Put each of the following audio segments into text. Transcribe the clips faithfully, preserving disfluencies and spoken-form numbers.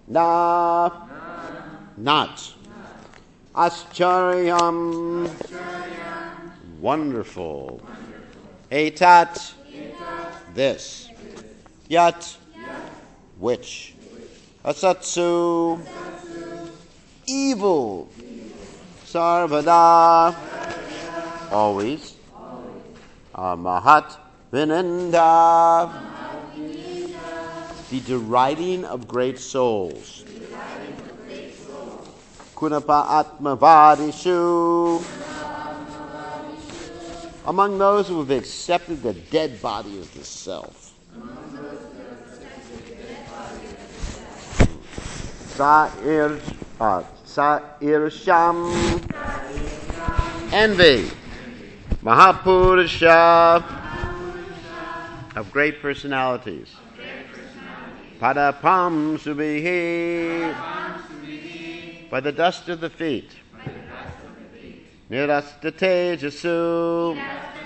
Na. Not. Ascharyam. Wonderful. Etat. This. Yat. Which. Asatsu. Evil. Sarvada. Always. Mahat Vinanda. The deriding of great souls. Kunapa Atmavadishu. Among those who have accepted the dead body of the self. Sa'ir, uh, Sa'irsham. Envy. Mahapurusha. Of great personalities. Padapam Subihi. By the dust of the feet. Nirasta Tejasu.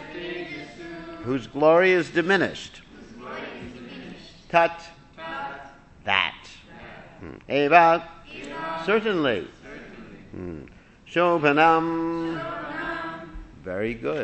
Whose glory is diminished. Tat. That. Eva. Certainly. Hmm. Shobhanam. Very good.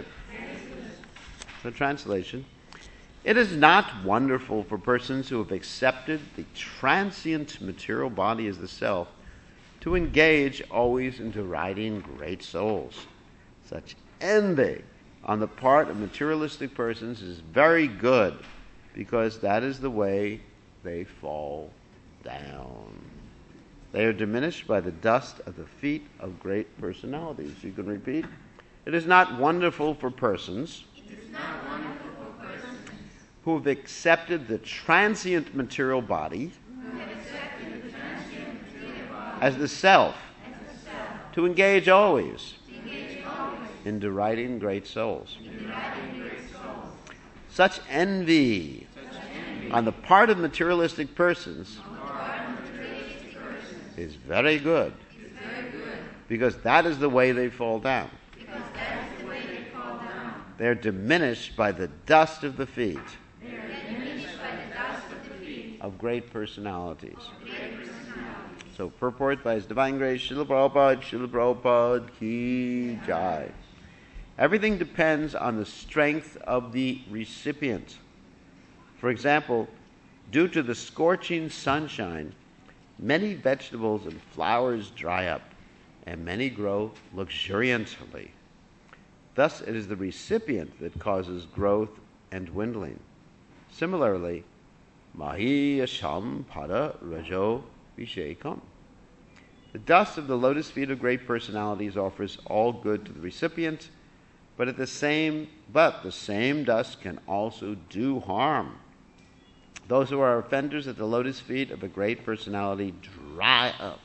The translation. It is not wonderful for persons who have accepted the transient material body as the self to engage always in deriding great souls. Such envy on the part of materialistic persons is very good, because that is the way they fall down. They are diminished by the dust of the feet of great personalities. You can repeat. It is not wonderful for persons, it is not wonderful for persons who have accepted the transient material body, who have accepted the transient material body as the self, as the self, to engage always to engage always in deriding great souls. in deriding great souls. Such envy Such envy on the part of materialistic persons on the part of materialistic persons is very good, is very good, because that is the way they fall down. because that is the way they fall down. They are diminished by the dust of the feet They are diminished by the dust of the feet of great personalities. of great personalities. So, purport by His Divine Grace, Srila Prabhupada, Srila Prabhupada ki jai. Everything depends on the strength of the recipient. For example, due to the scorching sunshine, many vegetables and flowers dry up, and many grow luxuriantly. Thus, it is the recipient that causes growth and dwindling. Similarly, mahi asham pada rajo vishekam. The dust of the lotus feet of great personalities offers all good to the recipient, but at the same but the same dust can also do harm. Those who are offenders at the lotus feet of a great personality dry up.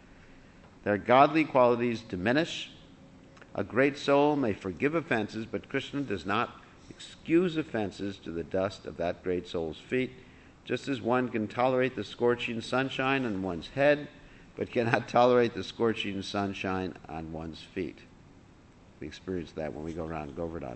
Their godly qualities diminish. A great soul may forgive offenses, but Krishna does not excuse offenses to the dust of that great soul's feet, just as one can tolerate the scorching sunshine on one's head, but cannot tolerate the scorching sunshine on one's feet. We experience that when we go around Govardhan.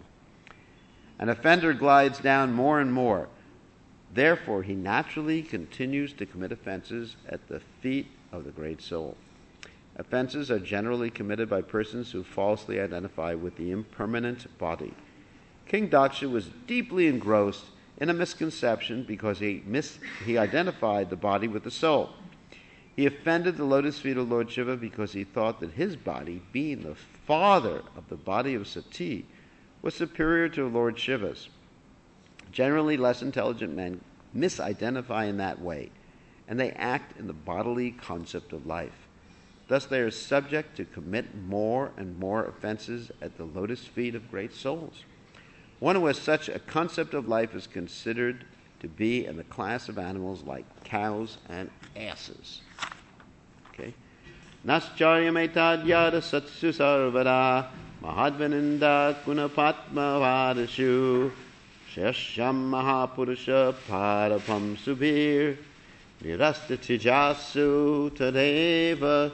An offender glides down more and more. Therefore, he naturally continues to commit offenses at the feet of the great soul. Offenses are generally committed by persons who falsely identify with the impermanent body. King Daksha was deeply engrossed in a misconception because he, mis- he identified the body with the soul. He offended the lotus feet of Lord Shiva because he thought that his body, being the father of the body of Sati, was superior to Lord Shiva's. Generally, less intelligent men misidentify in that way, and they act in the bodily concept of life. Thus, they are subject to commit more and more offenses at the lotus feet of great souls. One who has such a concept of life is considered to be in the class of animals like cows and asses. Okay? Nascharya metad satsu sarvada mahadvaninda kunapatma vadashu shesham mahapurusha parapam subir nirasta tijasu tadeva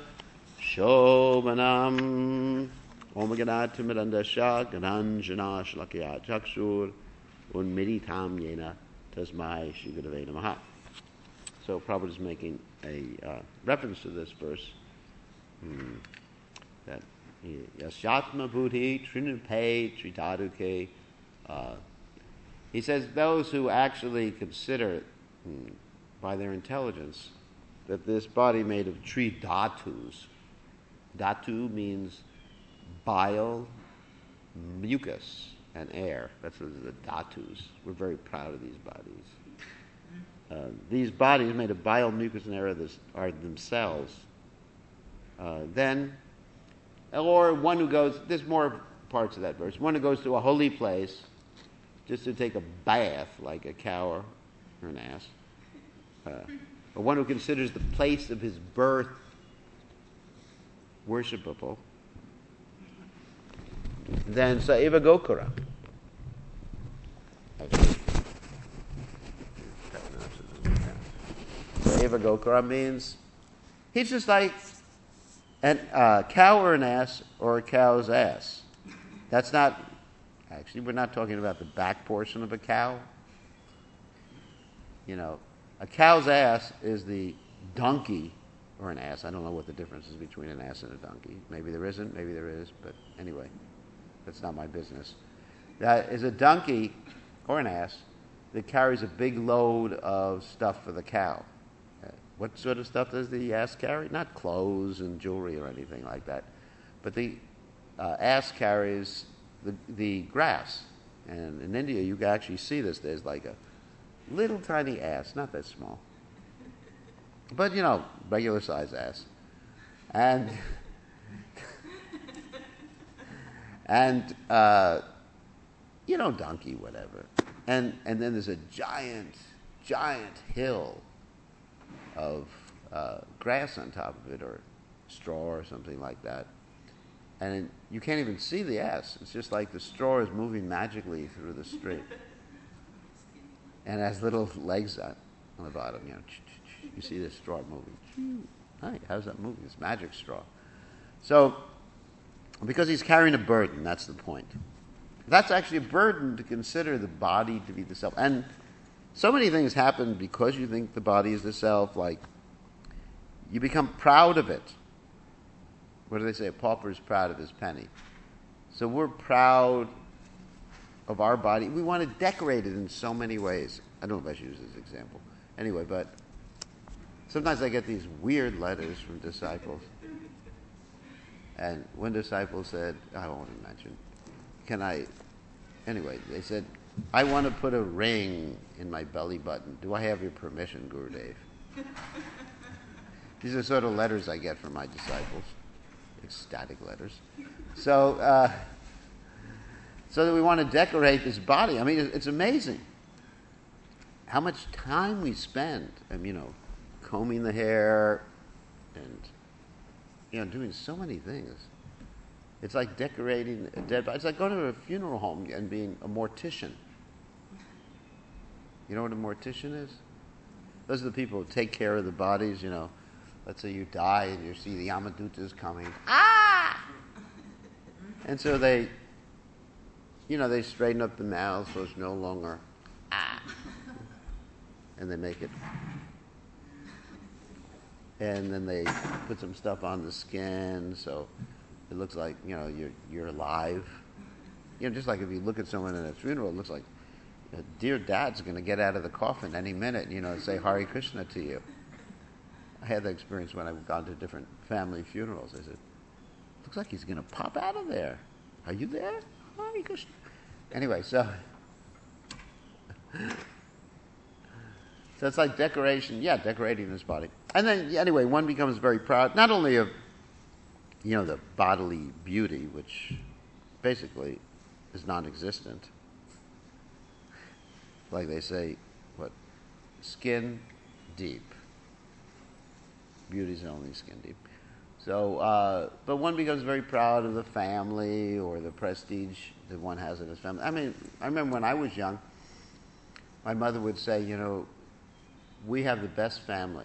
shobhanam Om Ganata Miranda Shah Gananjana Shlakya Chakshur Unmiritam Yena Tasmai Shigurave Namaha. So Prabhupada is making a uh, reference to this verse. Hmm, that Yasyatma Buddhi Trinupe Tritaduke. Uh, he says those who actually consider hmm, by their intelligence that this body made of three dhatus. Dhatu means bile, mucus, and air. That's the dhatus. We're very proud of these bodies. Uh, these bodies made of bile, mucus, and air are, this, are themselves. Uh, then, or one who goes, there's more parts of that verse, one who goes to a holy place just to take a bath like a cow or, or an ass, uh, or one who considers the place of his birth worshipable, then Saiva Gokura. Saiva Gokura means he's just like a uh, cow or an ass or a cow's ass. That's not, actually, we're not talking about the back portion of a cow. You know, a cow's ass is the donkey or an ass. I don't know what the difference is between an ass and a donkey. Maybe there isn't, maybe there is, but anyway, that's not my business. That is a donkey or an ass that carries a big load of stuff for the cow. Uh, what sort of stuff does the ass carry? Not clothes and jewelry or anything like that, but the uh, ass carries the, the grass. And in India, you can actually see this. There's like a little tiny ass, not that small, but you know, regular size ass, and and uh, you know, donkey, whatever, and and then there's a giant, giant hill of uh, grass on top of it, or straw, or something like that, and it, you can't even see the ass. It's just like the straw is moving magically through the street, and has little legs on, on the bottom, you know. You see this straw moving. Hi, how's that moving? It's magic straw. So, because he's carrying a burden, that's the point. That's actually a burden to consider the body to be the self. And so many things happen because you think the body is the self, like you become proud of it. What do they say? A pauper is proud of his penny. So we're proud of our body. We want to decorate it in so many ways. I don't know if I should use this example. Anyway, but sometimes I get these weird letters from disciples. And one disciple said, I won't mention, can I, anyway, they said, I want to put a ring in my belly button. Do I have your permission, Gurudev? These are sort of letters I get from my disciples, ecstatic letters. So, uh, so that we want to decorate this body. I mean, it's amazing how much time we spend, um, you know, combing the hair and, you know, doing so many things. It's like decorating a dead body. It's like going to a funeral home and being a mortician. You know what a mortician is? Those are the people who take care of the bodies, you know. Let's say you die and you see the Yamadutas coming. Ah! And so they, you know, they straighten up the mouth so it's no longer ah. And they make it. And then they put some stuff on the skin so it looks like, you know, you're you're alive. You know, just like if you look at someone in a funeral, it looks like, dear dad's going to get out of the coffin any minute, you know, and say Hare Krishna to you. I had that experience when I've gone to different family funerals. I said, looks like he's going to pop out of there. Are you there? Hare Krishna. Anyway, so... So it's like decoration, yeah, decorating his body. And then, anyway, one becomes very proud, not only of, you know, the bodily beauty, which basically is non-existent. Like they say, what, skin deep. Beauty's only skin deep. So, uh, but one becomes very proud of the family or the prestige that one has in his family. I mean, I remember when I was young, my mother would say, you know, we have the best family.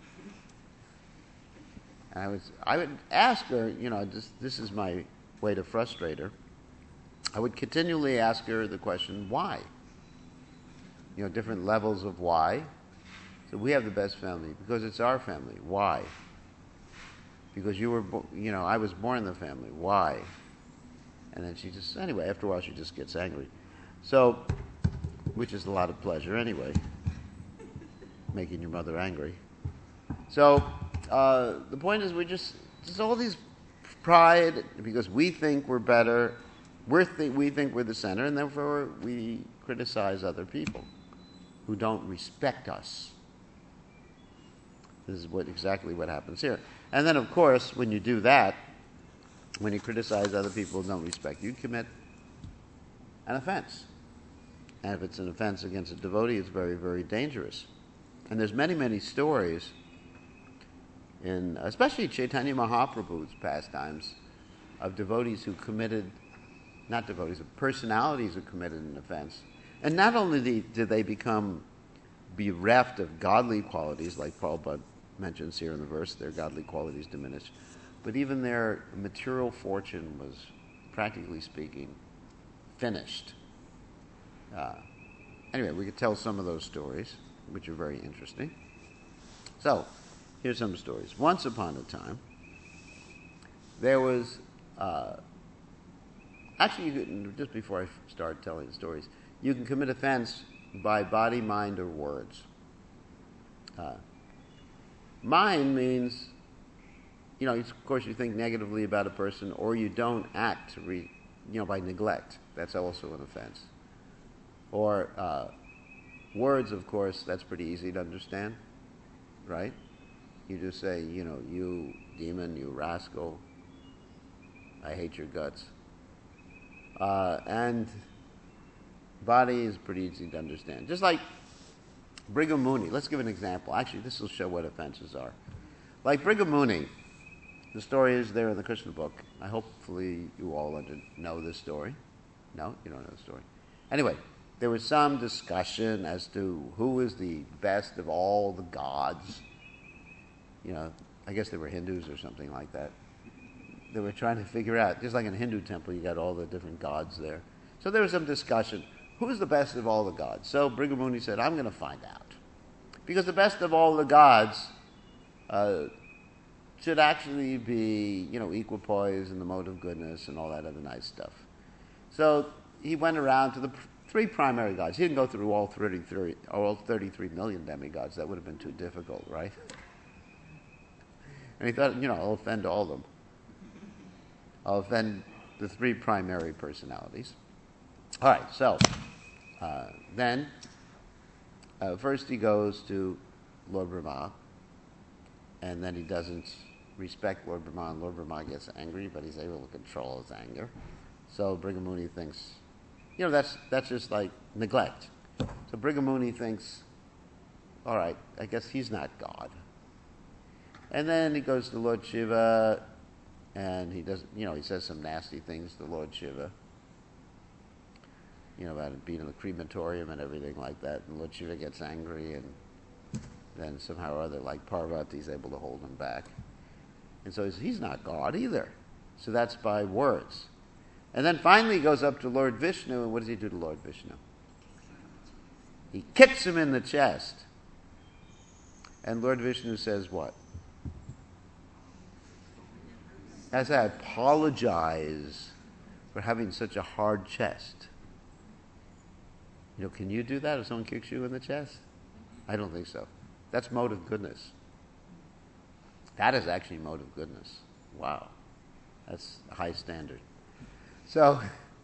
And I, was, I would ask her, you know, this, this is my way to frustrate her. I would continually ask her the question, why? You know, different levels of why. So we have the best family because it's our family. Why? Because you were, bo- you know, I was born in the family. Why? And then she just, anyway, after a while she just gets angry. So, which is a lot of pleasure anyway, making your mother angry. So, uh, the point is we just, just all these pride because we think we're better, we're th- we think we're the center, and therefore we criticize other people who don't respect us. This is what exactly what happens here. And then, of course, when you do that, when you criticize other people who don't respect you, you commit an offense. And if it's an offense against a devotee, it's very, very dangerous. And there's many, many stories in, especially Chaitanya Mahaprabhu's pastimes, of devotees who committed, not devotees, of personalities who committed an offense. And not only did they become bereft of godly qualities, like Prabhupada mentions here in the verse, their godly qualities diminished, but even their material fortune was, practically speaking, finished. Uh, anyway, we could tell some of those stories, which are very interesting. So, here's some stories. Once upon a time, there was, uh, actually, you can, just before I start telling the stories, you can commit offense by body, mind, or words. Uh, mind means, you know, of course you think negatively about a person, or you don't act, to re, you know, by neglect. That's also an offense. Or uh, words, of course, that's pretty easy to understand, right? You just say, you know, you demon, you rascal, I hate your guts. Uh, and body is pretty easy to understand. Just like Brigham Mooney. Let's give an example. Actually, this will show what offenses are. Like Brigham Mooney, the story is there in the Krishna book. I hopefully you all under, know this story. No, you don't know the story. Anyway, there was some discussion as to who is the best of all the gods. You know, I guess they were Hindus or something like that. They were trying to figure out, just like in a Hindu temple, you got all the different gods there. So there was some discussion. Who's the best of all the gods? So Brigham Mooney said, I'm going to find out. Because the best of all the gods uh, should actually be, you know, equipoise in the mode of goodness and all that other nice stuff. So he went around to the pr- three primary gods. He didn't go through all thirty-three, all thirty-three million demigods. That would have been too difficult, right? And he thought, you know, I'll offend all of them. I'll offend the three primary personalities. All right, so uh, then uh, first he goes to Lord Brahma, and then he doesn't respect Lord Brahma, and Lord Brahma gets angry, but he's able to control his anger. So Brigham Mooney thinks, you know, that's that's just like neglect. So Brigham Mooney thinks, all right, I guess he's not God. And then he goes to Lord Shiva, and he does, you know, he says some nasty things to Lord Shiva. You know, about it being in the crematorium and everything like that. And Lord Shiva gets angry, and then somehow or other, like Parvati's able to hold him back. And so he's, he's not God either. So that's by words. And then finally he goes up to Lord Vishnu, and what does he do to Lord Vishnu? He kicks him in the chest. And Lord Vishnu says what? As I apologize for having such a hard chest. You know, can you do that if someone kicks you in the chest? I don't think so. That's mode of goodness. That is actually mode of goodness. Wow. That's a high standard. So,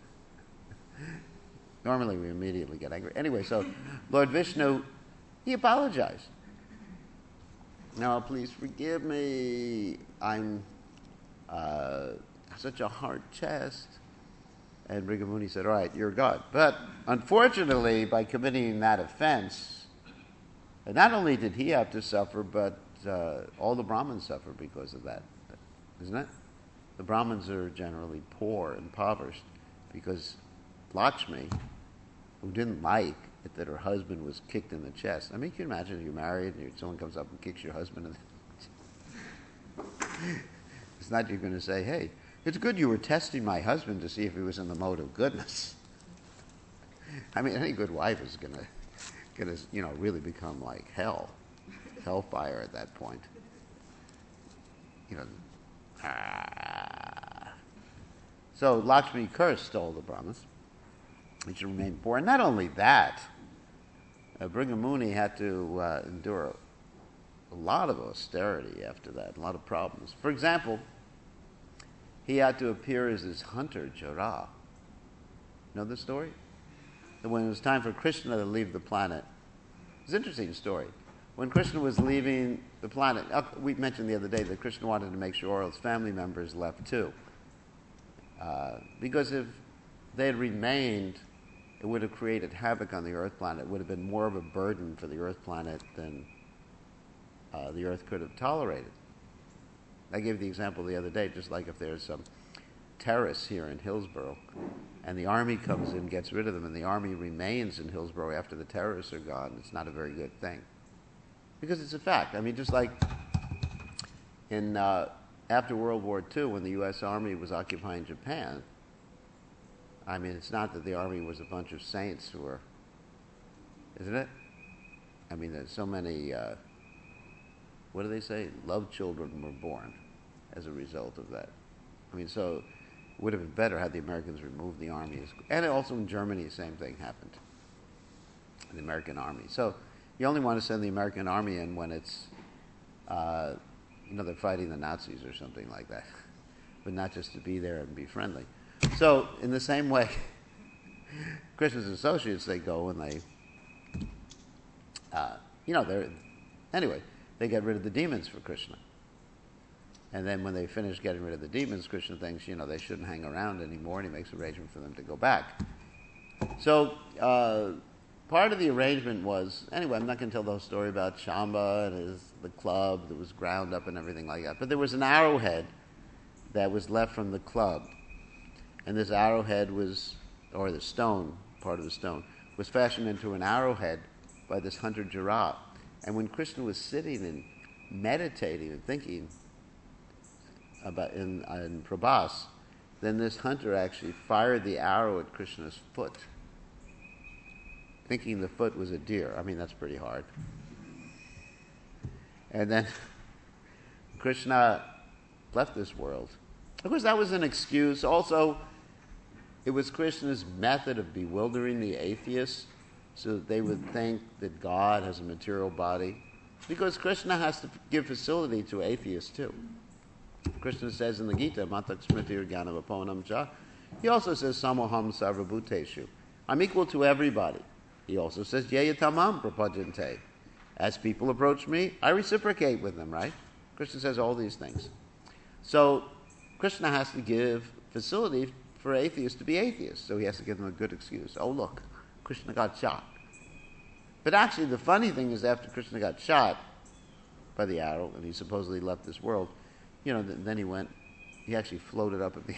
normally we immediately get angry. Anyway, so Lord Vishnu, he apologized. Now, please forgive me. I'm uh, such a hard chest. And Brigham Mooney said, all right, you're God. But unfortunately, by committing that offense, not only did he have to suffer, but uh, all the Brahmins suffer because of that. Isn't it? The Brahmins are generally poor, impoverished, because Lakshmi, who didn't like it that her husband was kicked in the chest. I mean, can you imagine if you're married and someone comes up and kicks your husband in the It's not you're going to say, hey, it's good you were testing my husband to see if he was in the mode of goodness. I mean, any good wife is going to, going to, you know, really become like hell. hellfire at that point. You know, ah. So Lakshmi cursed all the Brahmas. He should remain poor. And not only that, uh, Brigamuni had to uh, endure a lot of austerity after that, a lot of problems. For example, he had to appear as this hunter, Jara. Know the story? That when it was time for Krishna to leave the planet, it's an interesting story. When Krishna was leaving the planet, uh, we mentioned the other day that Krishna wanted to make sure all his family members left too. Uh, because if they had remained, it would have created havoc on the Earth planet. It would have been more of a burden for the Earth planet than uh, the Earth could have tolerated. I gave the example the other day, just like if there's some terrorists here in Hillsborough, and the army comes in, gets rid of them, and the army remains in Hillsborough after the terrorists are gone, it's not a very good thing. Because it's a fact. I mean, just like in uh, after World War Two, when the U S Army was occupying Japan, I mean, it's not that the army was a bunch of saints who were, isn't it? I mean, there's so many, uh, what do they say? Love children were born as a result of that. I mean, so it would have been better had the Americans removed the army. And also in Germany, the same thing happened. The American army. So you only want to send the American army in when it's, uh, you know, they're fighting the Nazis or something like that. But not just to be there and be friendly. So in the same way, Krishna's associates, they go and they, uh, you know, they're, anyway, they get rid of the demons for Krishna. And then when they finish getting rid of the demons, Krishna thinks, you know, they shouldn't hang around anymore, and he makes arrangement for them to go back. So uh, part of the arrangement was, anyway, I'm not going to tell the whole story about Shamba and his, the club that was ground up and everything like that, but there was an arrowhead that was left from the club. And this arrowhead was, or the stone, part of the stone, was fashioned into an arrowhead by this hunter Jara. And when Krishna was sitting and meditating and thinking about in, in Prabhas, then this hunter actually fired the arrow at Krishna's foot, thinking the foot was a deer. I mean, that's pretty hard. And then Krishna left this world. Of course, that was an excuse. Also, it was Krishna's method of bewildering the atheists so that they would think that God has a material body. Because Krishna has to give facility to atheists too. Krishna says in the Gita, Matak Smritir Jnanavaponam Cha. He also says, Samoham Sarvabhuteshu. I'm equal to everybody. He also says, Yeyatamam Prapajante. As people approach me, I reciprocate with them, right? Krishna says all these things. So Krishna has to give facility for atheists to be atheists. So he has to give them a good excuse. Oh, look, Krishna got shot. But actually, the funny thing is after Krishna got shot by the arrow, and he supposedly left this world, you know, then he went, he actually floated up at the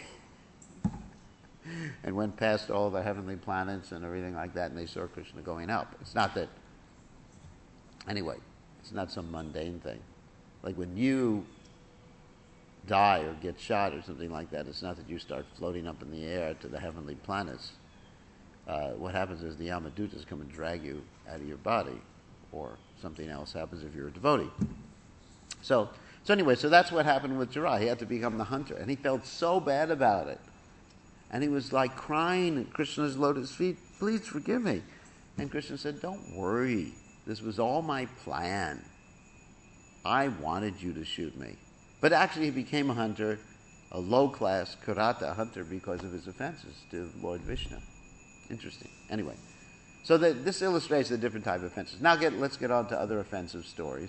and went past all the heavenly planets and everything like that, and they saw Krishna going up. It's not that, anyway, it's not some mundane thing. Like when you die or get shot or something like that, it's not that you start floating up in the air to the heavenly planets. Uh, what happens is the Yamadutas come and drag you out of your body, or something else happens if you're a devotee. So, so anyway, so that's what happened with Jara. He had to become the hunter, and he felt so bad about it. And he was like crying at Krishna's lotus feet, please forgive me. And Krishna said, don't worry. This was all my plan. I wanted you to shoot me. But actually he became a hunter, a low-class Kirata hunter, because of his offenses to Lord Vishnu. Interesting. Anyway, so the, this illustrates the different type of offenses. Now get, let's get on to other offensive stories.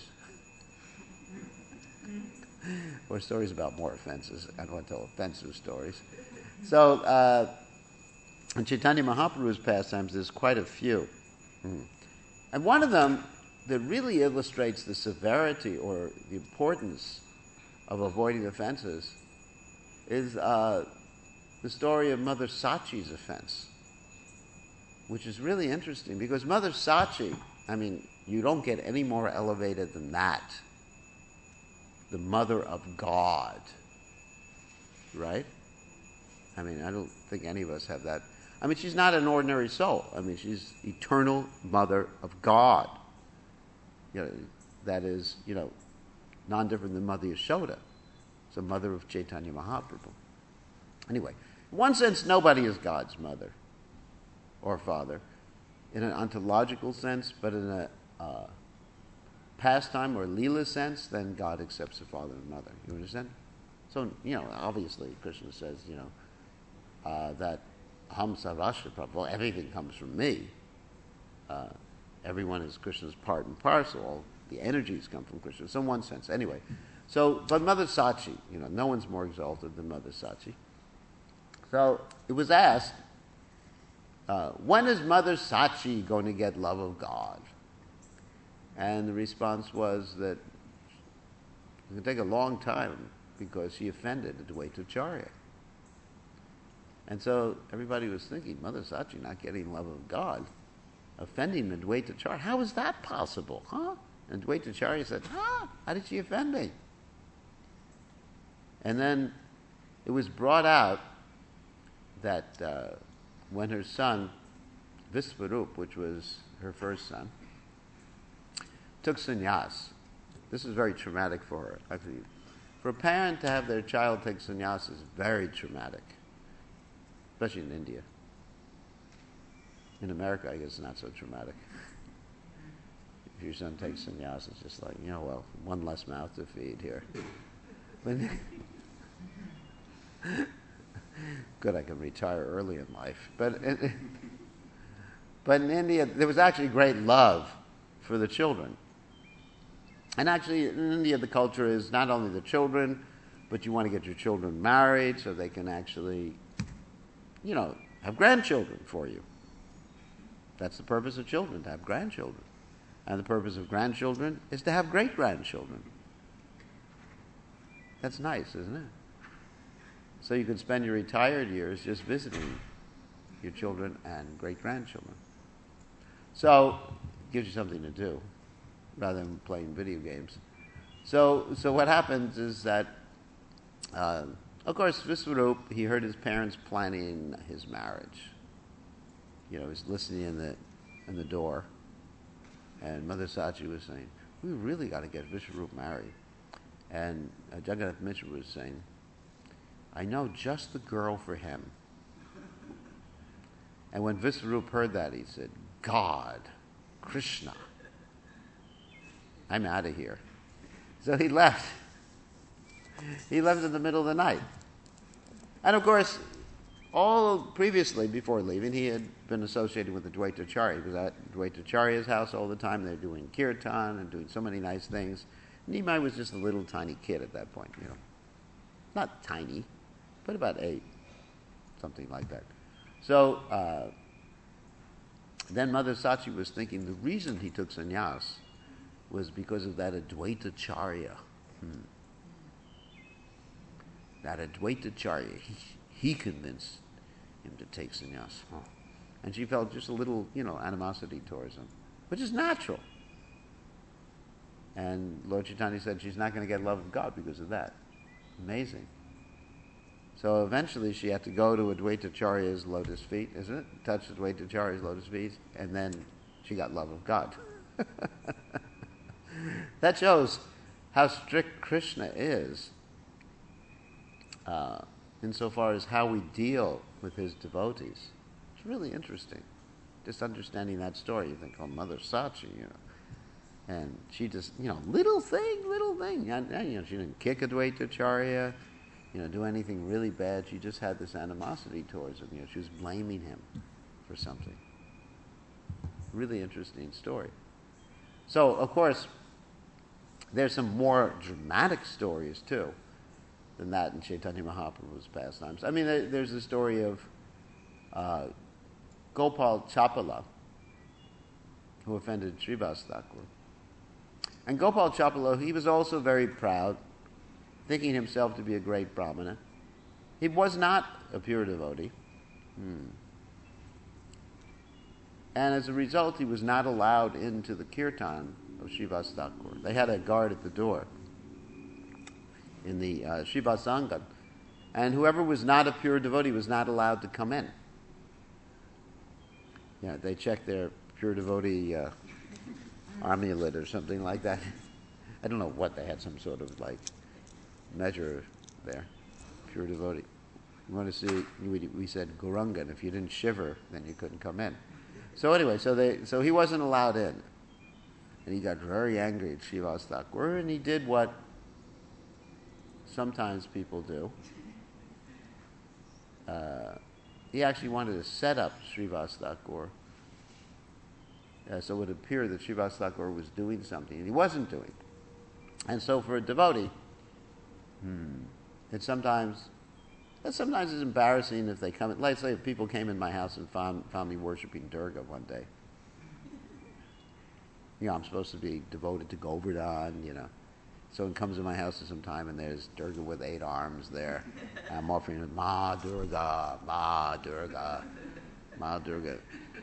Or stories about more offenses. I don't want to tell offensive stories. So, uh, in Chaitanya Mahaprabhu's pastimes, there's quite a few. Mm. And one of them that really illustrates the severity or the importance of avoiding offenses is uh, the story of Mother Sachi's offense, which is really interesting because Mother Sachi, I mean, you don't get any more elevated than that. The mother of God, right? I mean, I don't think any of us have that. I mean, she's not an ordinary soul. I mean, she's eternal mother of God. You know, that is, you know, non-different than Mother Yashoda. It's the mother of Chaitanya Mahaprabhu. Anyway, in one sense, nobody is God's mother or father in an ontological sense, but in a uh, pastime or lila sense, then God accepts the father and mother. You understand? So, you know, obviously Krishna says, you know, uh, that Ham Sarashtra Prabhu, everything comes from me. Uh, everyone is Krishna's part and parcel. All the energies come from Krishna. So in one sense. Anyway, so, but Mother Sachi, you know, no one's more exalted than Mother Sachi. So it was asked, uh, when is Mother Sachi going to get love of God? And the response was that it would take a long time because she offended Advaita Acharya. And so everybody was thinking, Mother Sachi not getting love of God, offending Advaita Acharya. How is that possible? Huh? And Advaita Acharya said, huh? How did she offend me? And then it was brought out that uh, when her son, Visvarup, which was her first son, took sannyas. This is very traumatic for her. Actually, for a parent to have their child take sannyas is very traumatic, especially in India. In America, I guess it's not so traumatic. If your son takes sannyas, it's just like, you know, well, one less mouth to feed here. But good, I can retire early in life. But in, but in India, there was actually great love for the children. And actually, in India, the culture is not only the children, but you want to get your children married so they can actually, you know, have grandchildren for you. That's the purpose of children, to have grandchildren. And the purpose of grandchildren is to have great-grandchildren. That's nice, isn't it? So you can spend your retired years just visiting your children and great-grandchildren. So it gives you something to do rather than playing video games. So so what happens is that, uh, of course, Visvarup, he heard his parents planning his marriage. You know, he was listening in the in the door, and Mother Sachi was saying, we really got to get Visvarup married. And uh, Jagannath Mishra was saying, I know just the girl for him. And when Visvarup heard that, he said, God, Krishna, I'm out of here. So he left. He left in the middle of the night. And of course, all previously, before leaving, he had been associated with the Advaita Acharya. He was at Advaita Acharya's house all the time. They were doing kirtan and doing so many nice things. Nimai was just a little tiny kid at that point, you know. Not tiny, but about eight, something like that. So uh, then Mother Sachi was thinking the reason he took sannyas was because of that Advaita Acharya. Hmm. That Advaita Acharya, he, he convinced him to take sannyas. Oh. And she felt just a little, you know, animosity towards him, which is natural. And Lord Chaitanya said she's not going to get love of God because of that. Amazing. So eventually she had to go to Advaita Acharya's lotus feet, isn't it? Touch Advaita Acharya's lotus feet, and then she got love of God. That shows how strict Krishna is uh, insofar as how we deal with his devotees. It's really interesting. Just understanding that story, you think, oh, Mother Sachi, you know. And she just, you know, little thing, little thing. And, and, you know, she didn't kick Advaita Acharya, you know, do anything really bad. She just had this animosity towards him. You know, she was blaming him for something. Really interesting story. So, of course, there's some more dramatic stories, too, than that in Chaitanya Mahaprabhu's pastimes. I mean, there's the story of uh, Gopal Chapala, who offended Srivas Thakur. And Gopal Chapala, he was also very proud, thinking himself to be a great Brahmana. He was not a pure devotee. Hmm. And as a result, he was not allowed into the kirtan of Srivas Thakur. They had a guard at the door in the uh, Srivas Angan. And whoever was not a pure devotee was not allowed to come in. Yeah, they checked their pure devotee uh, amulet or something like that. I don't know what, they had some sort of like measure there. Pure devotee. You want to see, we, we said Guranga, and if you didn't shiver, then you couldn't come in. So anyway, so they, so he wasn't allowed in. And he got very angry at Srivas Thakur, and he did what sometimes people do. Uh, he actually wanted to set up Srivas Thakur. Uh, so it would appear that Srivas Thakur was doing something, and he wasn't doing. And so for a devotee, hmm, it sometimes, it sometimes is embarrassing if they come in. Let's say if people came in my house and found, found me worshiping Durga one day. You know, I'm supposed to be devoted to Govardhan, you know. Someone comes in my house at some time and there's Durga with eight arms there. And I'm offering it, Ma Durga, Ma Durga, Ma Durga.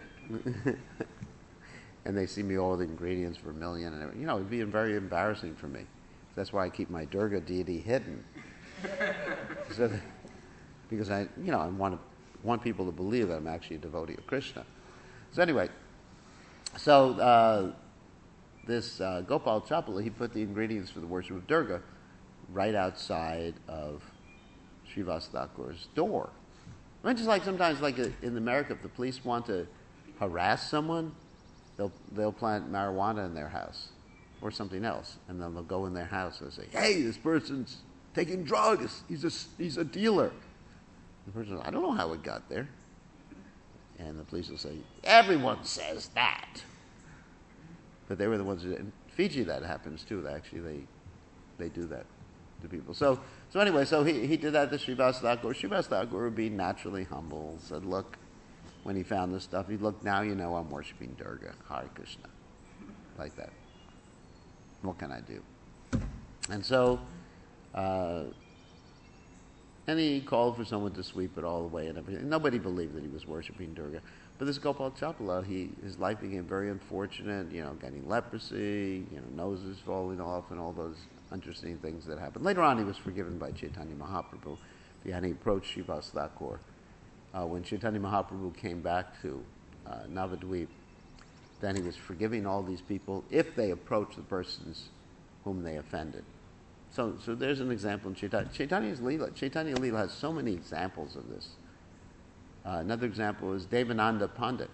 And they see me all the ingredients for a million and everything. You know, it'd be very embarrassing for me. That's why I keep my Durga deity hidden. So that, because I, you know, I want to, want people to believe that I'm actually a devotee of Krishna. So anyway, so uh, this uh, Gopal Chapala, he put the ingredients for the worship of Durga right outside of Srivas Thakur's door. I mean, just like sometimes, like in America, if the police want to harass someone, they'll they'll plant marijuana in their house or something else, and then they'll go in their house and say, "Hey, this person's taking drugs. He's a he's a dealer." The person says, "I don't know how it got there," and the police will say, "Everyone says that." But they were the ones who, in Fiji that happens too. Actually, they they do that to people. So so anyway, so he, he did that to Srivas Thakur. Srivas Thakur, being naturally humble, said, "Look," when he found this stuff, he looked, "Now you know I'm worshiping Durga, Hare Krishna," like that. What can I do? And so, uh, and he called for someone to sweep it all away and everything. Nobody believed that he was worshiping Durga. But this Gopal Chapala, he, his life became very unfortunate, you know, getting leprosy, you know, noses falling off and all those interesting things that happened. Later on, he was forgiven by Chaitanya Mahaprabhu. And he approached Srivas Thakur. Uh, when Chaitanya Mahaprabhu came back to uh, Navadvip, then he was forgiving all these people if they approached the persons whom they offended. So, so there's an example in Chaitanya. Chaitanya's Leela. Chaitanya Leela has so many examples of this. Uh, another example is Devananda Pandit.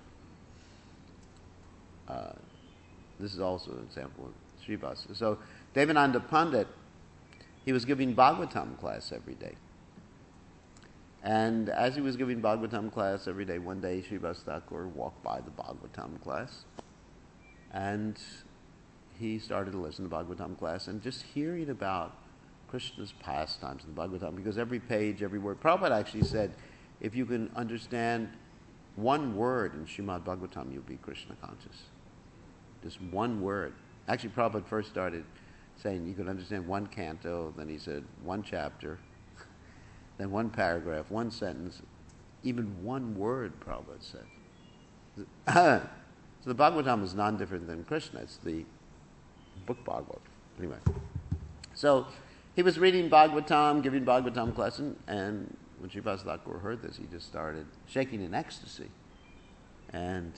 Uh, this is also an example of Srivas. So Devananda Pandit, he was giving Bhagavatam class every day. And as he was giving Bhagavatam class every day, one day Srivas Thakur walked by the Bhagavatam class, and he started to listen to Bhagavatam class, and just hearing about Krishna's pastimes in the Bhagavatam, because every page, every word, Prabhupada actually said, if you can understand one word in Srimad Bhagavatam, you'll be Krishna conscious. Just one word. Actually, Prabhupada first started saying you could understand one canto, then he said one chapter, then one paragraph, one sentence, even one word, Prabhupada said. So the Bhagavatam is non-different than Krishna. It's the book Bhagavad. Anyway. So he was reading Bhagavatam, giving Bhagavatam class, and, and when Srivas Thakur heard this, he just started shaking in ecstasy. And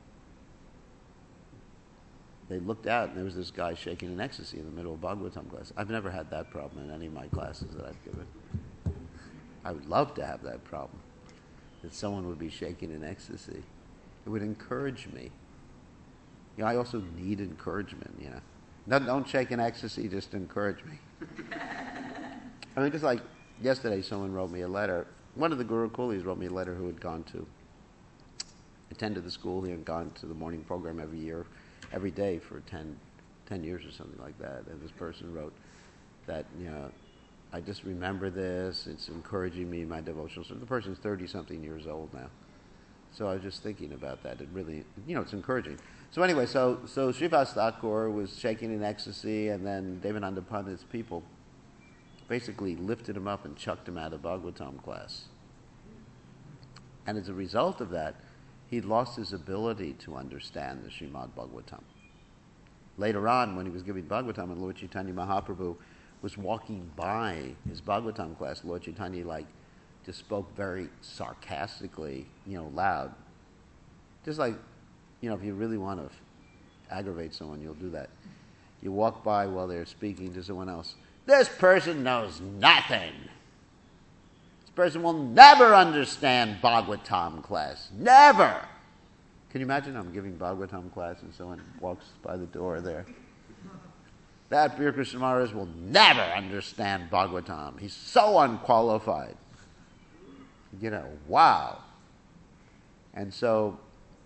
they looked out, and there was this guy shaking in ecstasy in the middle of Bhagavatam class. I've never had that problem in any of my classes that I've given. I would love to have that problem, that someone would be shaking in ecstasy. It would encourage me. You know, I also need encouragement, you know. Don't, don't shake in ecstasy, just encourage me. I mean, just like yesterday, someone wrote me a letter. One of the Guru Kulis wrote me a letter who had gone to, attended the school. He had gone to the morning program every year, every day for ten, ten years or something like that. And this person wrote that, you know, I just remember this. It's encouraging me in my devotional. So the person's thirty-something years old now. So I was just thinking about that. It really, you know, it's encouraging. So anyway, so so Srivas Thakur was shaking in ecstasy, and then Devananda Pandit's people basically lifted him up and chucked him out of Bhagavatam class. And as a result of that, he lost his ability to understand the Srimad Bhagavatam. Later on, when he was giving Bhagavatam, and Lord Chaitanya Mahaprabhu was walking by his Bhagavatam class, Lord Chaitanya like just spoke very sarcastically, you know, loud. Just like, you know, if you really want to aggravate someone, you'll do that. you walk by while they're speaking to someone else. This person knows nothing. This person will never understand Bhagavatam class. Never. Can you imagine I'm giving Bhagavatam class and someone walks by the door there? That Pure Krishna Maharaj will never understand Bhagavatam. He's so unqualified. You know, wow. And so,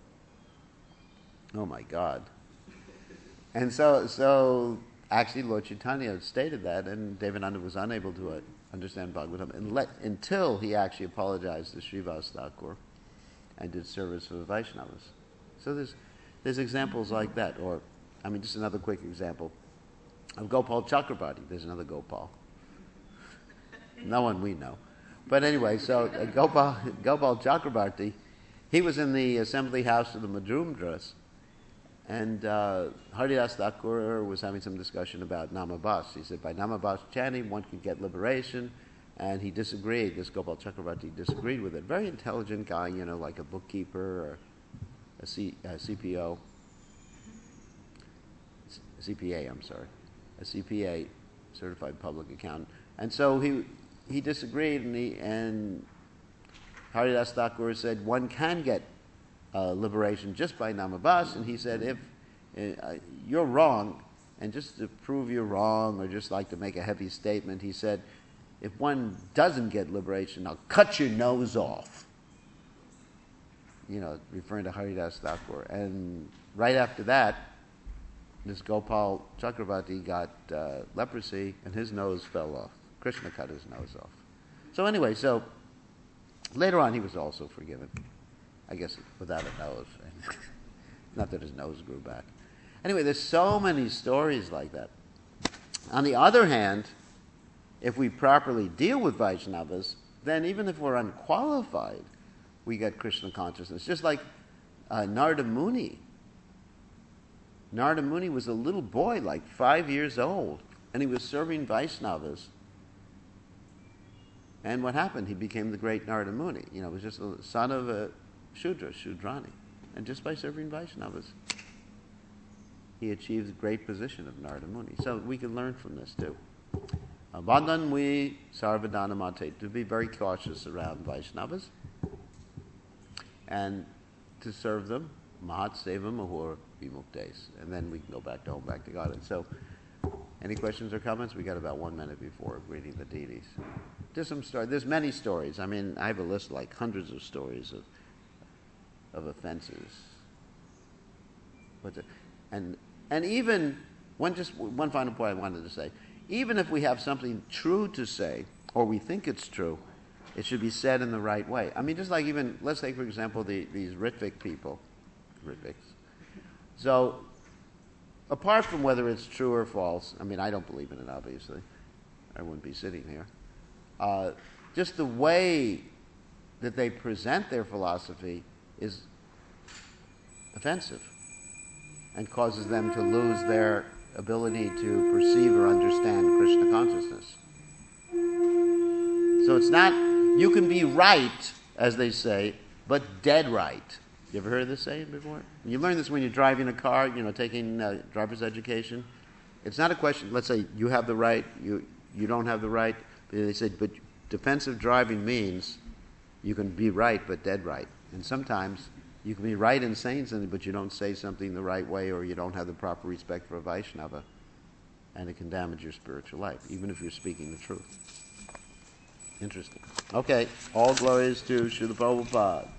oh my God. And so, so actually Lord Chaitanya stated that, and Devananda was unable to uh, understand Bhagavatam and let, until he actually apologized to Srivas Thakur and did service for the Vaishnavas. So there's, there's examples like that. Or, I mean, just another quick example of Gopal Chakrabarti. There's another Gopal. No one we know. But anyway, so uh, Gopal, Gopal Chakrabarti, he was in the assembly house of the Madhumdras, and uh, Haridas Thakur was having some discussion about Namabas. He said by Namabas chanting one could get liberation, and he disagreed. This Gopal Chakrabarti disagreed with it. Very intelligent guy, you know, like a bookkeeper or a, C, a C P O. C P A, I'm sorry. A C P A, certified public accountant. And so he he disagreed, and he, and Haridas Thakur said one can get uh, liberation just by Namabas, and he said if uh, you're wrong, and just to prove you're wrong, or just like to make a heavy statement, he said, if one doesn't get liberation, I'll cut your nose off. You know, referring to Haridas Thakur. And right after that, this Gopal Chakrabarti got uh, leprosy, and his nose fell off. Krishna cut his nose off. So anyway, so later on he was also forgiven. I guess without a nose. Not that his nose grew back. Anyway, there's so many stories like that. On the other hand, if we properly deal with Vaishnavas, then even if we're unqualified, we get Krishna consciousness. Just like uh, Narada Muni. Narada Muni was a little boy, like five years old, and he was serving Vaishnavas. And what happened? He became the great Narada Muni. You know, he was just a son of a Shudra, Shudrani. And just by serving Vaishnavas, he achieved the great position of Narada Muni. So we can learn from this too. Bandhan we sarvadana mate, to be very cautious around Vaishnavas and to serve them, mahat seva mahur vimuktes. And then we can go back to home, back to God. And so, any questions or comments? We got about one minute before reading the deities. There's some story. There's many stories. I mean, I have a list of like hundreds of stories of of offenses. But the, and and even one just one final point I wanted to say. Even if we have something true to say, or we think it's true, it should be said in the right way. I mean, just like even, let's take, for example, the, these Ritvik people. Ritviks. So, apart from whether it's true or false, I mean, I don't believe in it, obviously. I wouldn't be sitting here. Uh, just the way that they present their philosophy is offensive and causes them to lose their ability to perceive or understand Krishna consciousness. So it's not, you can be right, as they say, but dead right. You ever heard this saying before? You learn this when you're driving a car, you know, taking uh, driver's education. It's not a question, let's say you have the right, you you don't have the right. They said, but defensive driving means you can be right, but dead right. And sometimes you can be right in saying something, but you don't say something the right way, or you don't have the proper respect for a Vaishnava, and it can damage your spiritual life, even if you're speaking the truth. Interesting. Okay, all glories to Srila Prabhupada.